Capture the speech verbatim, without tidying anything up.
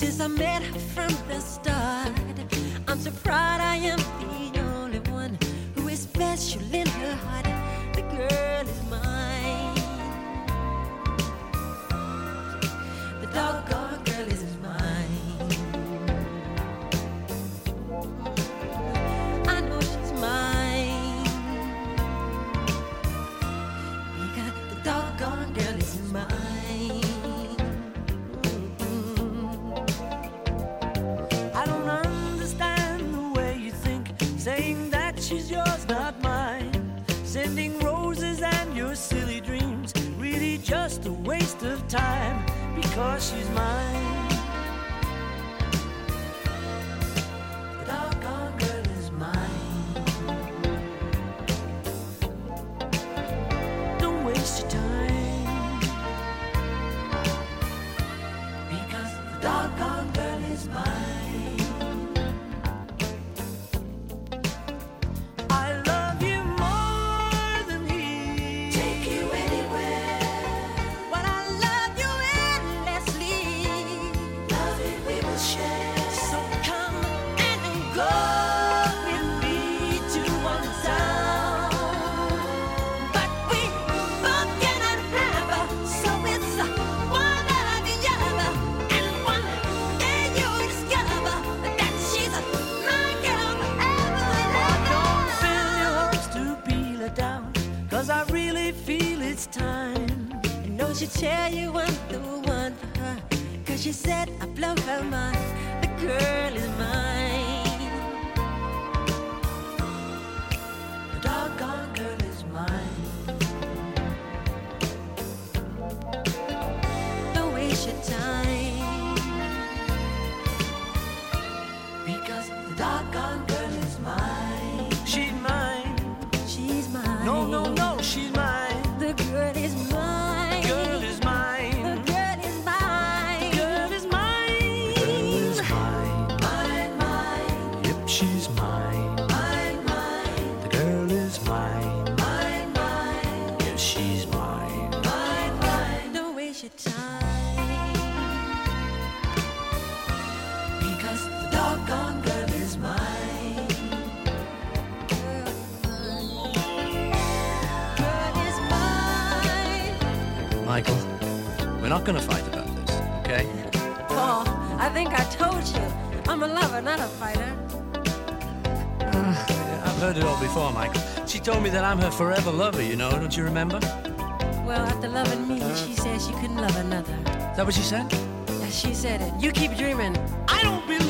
Since I met her from the start, I'm so proud I am the only one who is special in her heart. The girl is mine. The doggone girl is mine. I know she's mine, because the doggone girl is mine. Saying that she's yours, not mine. Sending roses and your silly dreams, really just a waste of time, because she's mine. The doggone girl is mine. Don't waste your time, because the doggone girl is mine. She tell you I'm the one for her, 'cause she said I blow her mind. The girl is mine. The doggone girl is mine. Don't waste your time, because the doggone girl is mine. She's mine. She's mine. No, no, no, she's mine. The girl is mine. Girl is mine. The girl is mine. Girl is mine. Girl is mine. Mine, mine. Yep, she's mine. Mine, mine. The girl is mine. Mine, mine. Yes, she's mine. Mine, mine. Don't waste your time, because the doggone girl is mine. Girl is mine. Michael, we're not gonna fight about this, okay? Paul, I think I told you, I'm a lover, not a fighter. Uh, I've heard it all before, Michael. She told me that I'm her forever lover, you know, don't you remember? Well, after loving me, she said she couldn't love another. Is that what she said? Yeah, she said it. You keep dreaming. I don't believe